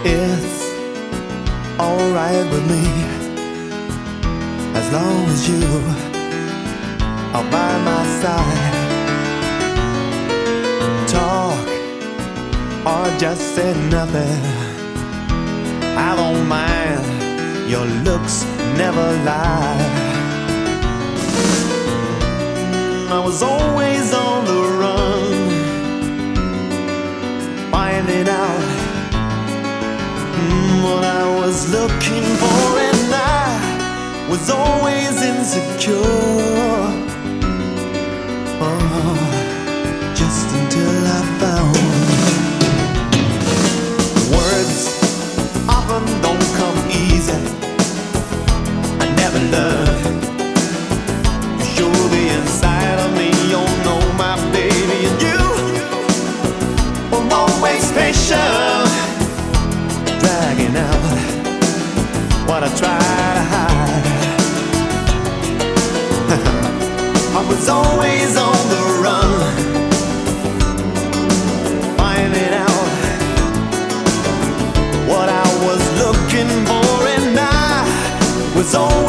It's alright with me as long as you are by my side. Talk or just say nothing, I don't mind, your looks never lie. I was always on the run, finding out what I was looking for, and I was always insecure. Oh, just until I found words often don't come easy. I never learned to show the inside of me. Oh no, my baby, and you were always patient, dragging out what I try to hide. I was always on the run, finding out what I was looking for, and I was always